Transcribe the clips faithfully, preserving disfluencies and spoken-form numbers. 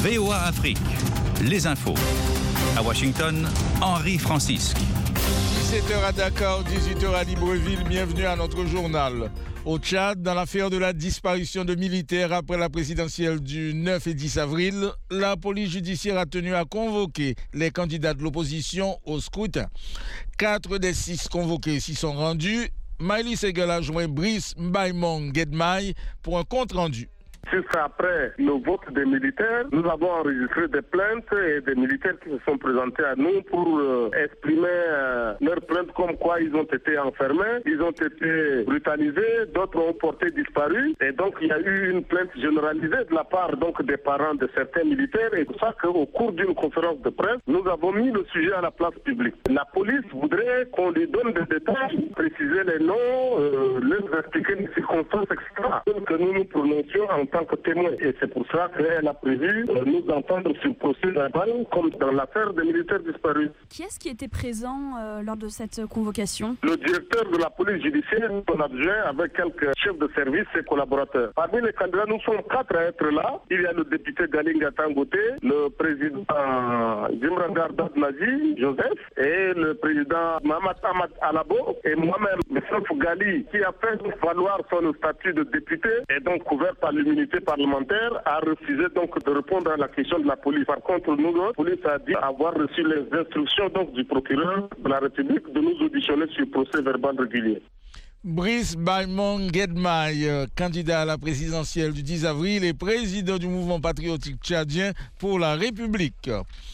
V O A Afrique, les infos. À Washington, Henri Francisque. dix-sept heures à Dakar, dix-huit heures à Libreville, bienvenue à notre journal. Au Tchad, dans l'affaire de la disparition de militaires après la présidentielle du neuf et dix avril, la police judiciaire a tenu à convoquer les candidats de l'opposition au scrutin. Quatre des six convoqués s'y sont rendus. Maïli Segal a joint Brice Mbaimong Gedmaï pour un compte-rendu. Juste après le vote des militaires, nous avons enregistré des plaintes et des militaires qui se sont présentés à nous pour euh, exprimer euh, leurs plaintes comme quoi ils ont été enfermés, ils ont été brutalisés, d'autres ont porté disparu. Et donc il y a eu une plainte généralisée de la part donc, des parents de certains militaires. Et c'est pour ça qu'au cours d'une conférence de presse, nous avons mis le sujet à la place publique. La police voudrait qu'on lui donne des détails, préciser les noms, euh, leur expliquer les circonstances, et cetera. Que nous nous prononcions en tant que témoin. Et c'est pour ça qu'elle a prévu euh, nous entendre sur le procès verbal comme dans l'affaire des militaires disparus. Qui est-ce qui était présent euh, lors de cette convocation? Le directeur de la police judiciaire, son adjoint, avec quelques chefs de service et collaborateurs. Parmi les candidats, nous sommes quatre à être là. Il y a le député Galinga Tangote, le président Jimran Gardad Nazi, Joseph, et le président Mohamed Ahmad Alabo, et moi-même, M. Gali, qui a fait valoir son statut de député et donc couvert par l'immunité parlementaire, a refusé donc de répondre à la question de la police. Par contre, nous, la police a dit avoir reçu les instructions donc du procureur de la République de nous auditionner sur procès verbal régulier. Brice Mbaimong Gedmaï, candidat à la présidentielle du dix avril et président du mouvement patriotique tchadien pour la République.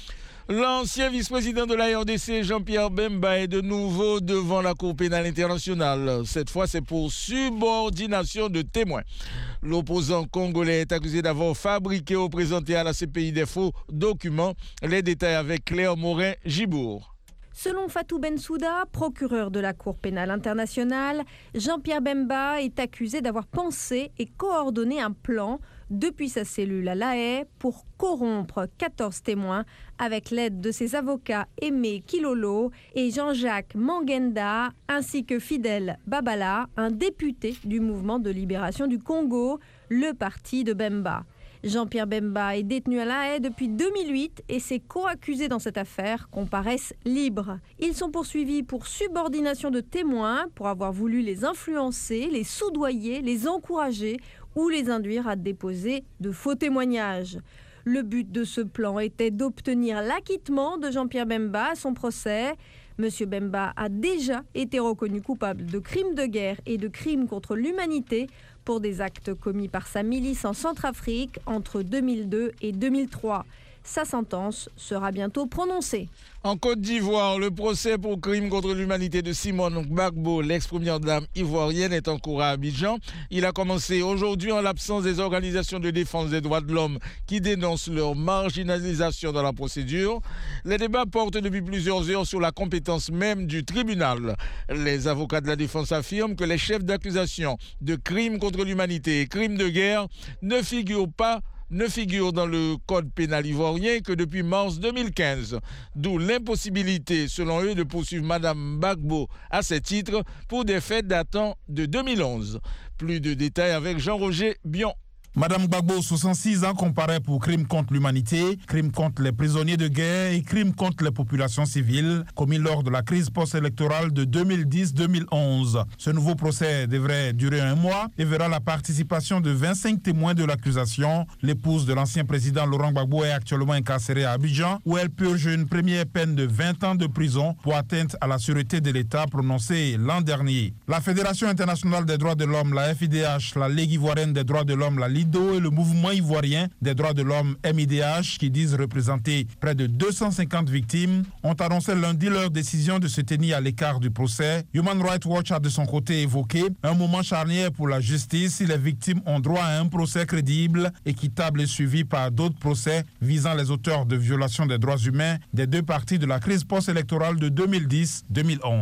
L'ancien vice-président de la R D C, Jean-Pierre Bemba, est de nouveau devant la Cour pénale internationale. Cette fois, c'est pour subordination de témoins. L'opposant congolais est accusé d'avoir fabriqué ou présenté à la C P I des faux documents. Les détails avec Claire Morin-Gibourg. Selon Fatou Bensouda, procureur de la Cour pénale internationale, Jean-Pierre Bemba est accusé d'avoir pensé et coordonné un plan depuis sa cellule à La Haye pour corrompre quatorze témoins avec l'aide de ses avocats Aimé Kilolo et Jean-Jacques Mangenda, ainsi que Fidel Babala, un député du mouvement de libération du Congo, le parti de Bemba. Jean-Pierre Bemba est détenu à La Haye depuis deux mille huit et ses co-accusés dans cette affaire comparaissent libres. Ils sont poursuivis pour subordination de témoins, pour avoir voulu les influencer, les soudoyer, les encourager ou les induire à déposer de faux témoignages. Le but de ce plan était d'obtenir l'acquittement de Jean-Pierre Bemba à son procès. Monsieur Bemba a déjà été reconnu coupable de crimes de guerre et de crimes contre l'humanité pour des actes commis par sa milice en Centrafrique entre deux mille deux et deux mille trois. Sa sentence sera bientôt prononcée. En Côte d'Ivoire, le procès pour crime contre l'humanité de Simone Gbagbo, l'ex-première dame ivoirienne, est en cours à Abidjan. Il a commencé aujourd'hui en l'absence des organisations de défense des droits de l'homme qui dénoncent leur marginalisation dans la procédure. Les débats portent depuis plusieurs heures sur la compétence même du tribunal. Les avocats de la défense affirment que les chefs d'accusation de crimes contre l'humanité et crimes de guerre ne figurent pas ne figure dans le code pénal ivoirien que depuis mars deux mille quinze, d'où l'impossibilité, selon eux, de poursuivre Mme Gbagbo à ces titres pour des faits datant de deux mille onze. Plus de détails avec Jean-Roger Bion. Madame Gbagbo, soixante-six ans, comparaît pour crimes contre l'humanité, crimes contre les prisonniers de guerre et crimes contre les populations civiles commis lors de la crise post-électorale de deux mille dix deux mille onze. Ce nouveau procès devrait durer un mois et verra la participation de vingt-cinq témoins de l'accusation. L'épouse de l'ancien président Laurent Gbagbo est actuellement incarcérée à Abidjan où elle purge une première peine de vingt ans de prison pour atteinte à la sûreté de l'État prononcée l'an dernier. La Fédération internationale des droits de l'homme, la F I D H, la Ligue ivoirienne des droits de l'homme, la Lido et le mouvement ivoirien des droits de l'homme M I D H, qui disent représenter près de deux cent cinquante victimes, ont annoncé lundi leur décision de se tenir à l'écart du procès. Human Rights Watch a de son côté évoqué un moment charnière pour la justice si les victimes ont droit à un procès crédible, équitable et suivi par d'autres procès visant les auteurs de violations des droits humains des deux parties de la crise post-électorale de deux mille dix deux mille onze.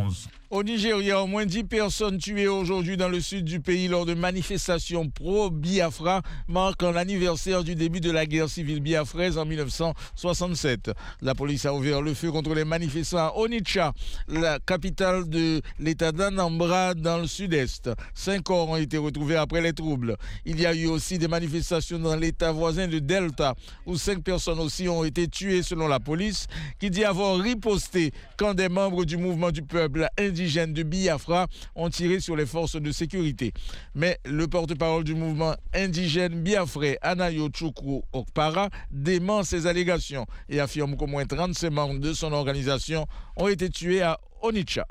Au Nigeria, au moins dix personnes tuées aujourd'hui dans le sud du pays lors de manifestations pro-Biafra marquant l'anniversaire du début de la guerre civile biafraise en mille neuf cent soixante-sept. La police a ouvert le feu contre les manifestants à Onitsha, la capitale de l'état d'Anambra dans le sud-est. Cinq corps ont été retrouvés après les troubles. Il y a eu aussi des manifestations dans l'état voisin de Delta où cinq personnes aussi ont été tuées selon la police qui dit avoir riposté quand des membres du mouvement du peuple indigène de Biafra ont tiré sur les forces de sécurité. Mais le porte-parole du mouvement indigène biafrais, Anayo Chukwu Okpara, dément ces allégations et affirme qu'au moins trente-cinq membres de son organisation ont été tués à Onitsha.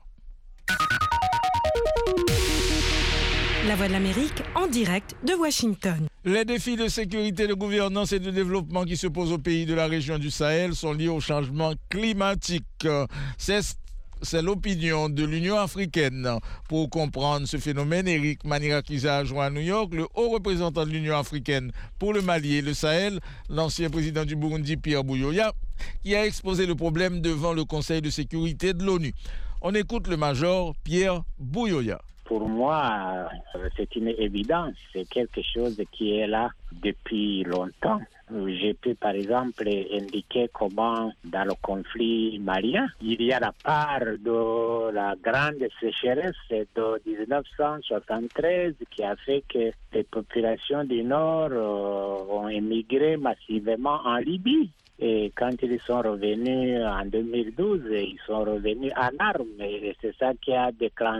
La Voix de l'Amérique en direct de Washington. Les défis de sécurité, de gouvernance et de développement qui se posent aux pays de la région du Sahel sont liés au changement climatique. C'est C'est l'opinion de l'Union africaine. Pour comprendre ce phénomène, Eric Manirakiza a joint à New York le haut représentant de l'Union africaine pour le Mali et le Sahel, l'ancien président du Burundi Pierre Buyoya, qui a exposé le problème devant le Conseil de sécurité de l'ONU. On écoute le major Pierre Buyoya. Pour moi, c'est une évidence. C'est quelque chose qui est là depuis longtemps. J'ai pu, par exemple, indiquer comment, dans le conflit malien, il y a la part de la grande sécheresse de dix-neuf cent soixante-treize qui a fait que les populations du Nord euh, ont émigré massivement en Libye. Et quand ils sont revenus en deux mille douze, ils sont revenus en armes. Et c'est ça qui a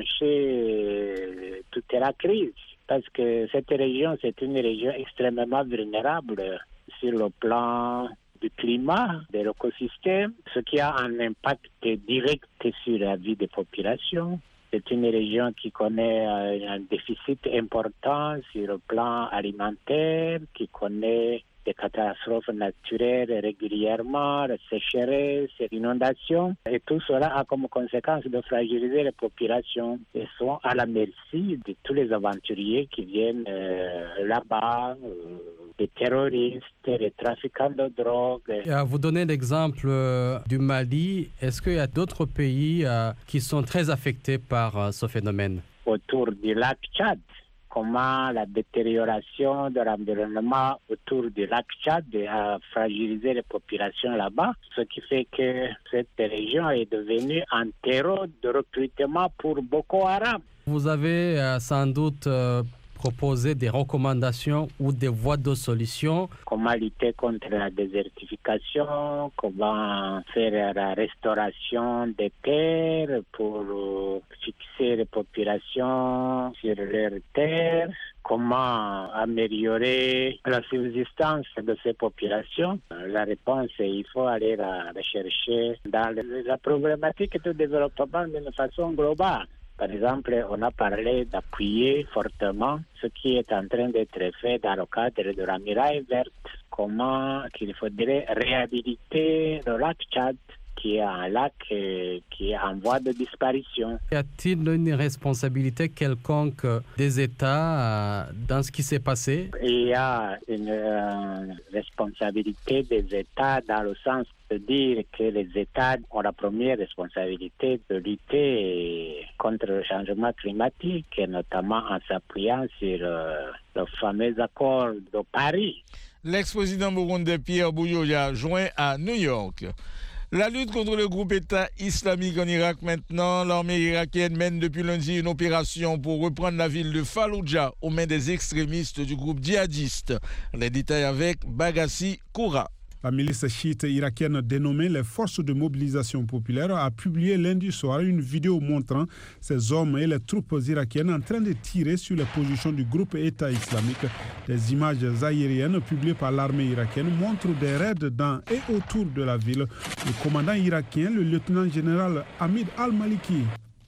déclenché toute la crise. Parce que cette région, c'est une région extrêmement vulnérable sur le plan du climat, de l'écosystème, ce qui a un impact direct sur la vie des populations. C'est une région qui connaît un déficit important sur le plan alimentaire, qui connaît des catastrophes naturelles régulièrement, la sécheresse, l'inondation. Et tout cela a comme conséquence de fragiliser les populations et sont à la merci de tous les aventuriers qui viennent euh, là-bas, euh, les terroristes, les trafiquants de drogue. Et à vous donner l'exemple euh, du Mali, est-ce qu'il y a d'autres pays euh, qui sont très affectés par euh, ce phénomène? Autour du lac Tchad, comment la détérioration de l'environnement autour du lac Tchad a fragilisé les populations là-bas, ce qui fait que cette région est devenue un terreau de recrutement pour Boko Haram. Vous avez euh, sans doute euh, proposé des recommandations ou des voies de solution. Comment lutter contre la désertification, comment faire la restauration des terres pour euh, fixer les populations sur leurs terres, comment améliorer la subsistance de ces populations. La réponse, il faut aller la, la chercher dans la problématique de développement d'une façon globale. Par exemple, on a parlé d'appuyer fortement ce qui est en train d'être fait dans le cadre de la muraille verte. Comment qu'il faudrait réhabiliter le lac Tchad, qui est un lac euh, qui est en voie de disparition. Y a-t-il une responsabilité quelconque des États euh, dans ce qui s'est passé? Il y a une euh, responsabilité des États dans le sens de dire que les États ont la première responsabilité de lutter contre le changement climatique, et notamment en s'appuyant sur euh, le fameux accord de Paris. L'ex-président burundais Pierre Buyoya joint à New York. La lutte contre le groupe État islamique en Irak maintenant, l'armée irakienne mène depuis lundi une opération pour reprendre la ville de Fallujah aux mains des extrémistes du groupe djihadiste. Les détails avec Bagassi Koura. La milice chiite irakienne dénommée les Forces de mobilisation populaire a publié lundi soir une vidéo montrant ces hommes et les troupes irakiennes en train de tirer sur les positions du groupe État islamique. Des images aériennes publiées par l'armée irakienne montrent des raids dans et autour de la ville. Le commandant irakien, le lieutenant-général Hamid Al-Maliki.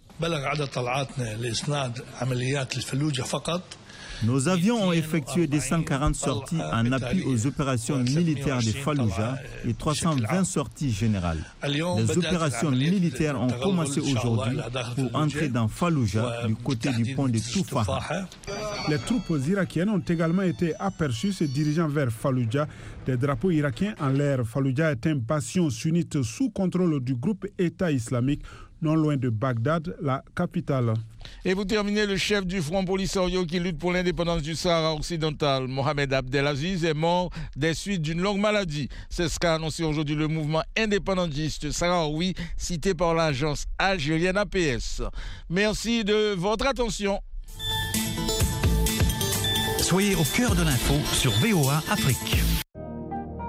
Nos avions ont effectué deux cent quarante sorties en appui aux opérations militaires de Fallujah et trois cent vingt sorties générales. Les opérations militaires ont commencé aujourd'hui pour entrer dans Fallujah du côté du pont de Toufaha. Les troupes irakiennes ont également été aperçues se dirigeant vers Fallujah. Des drapeaux irakiens en l'air. Fallujah est un bastion sunnite sous contrôle du groupe État islamique. non loin de Bagdad, la capitale. Et vous terminez, le chef du Front Polisario qui lutte pour l'indépendance du Sahara occidental, Mohamed Abdelaziz, est mort des suites d'une longue maladie. C'est ce qu'a annoncé aujourd'hui le mouvement indépendantiste sahraoui, cité par l'agence algérienne A P S. Merci de votre attention. Soyez au cœur de l'info sur V O A Afrique.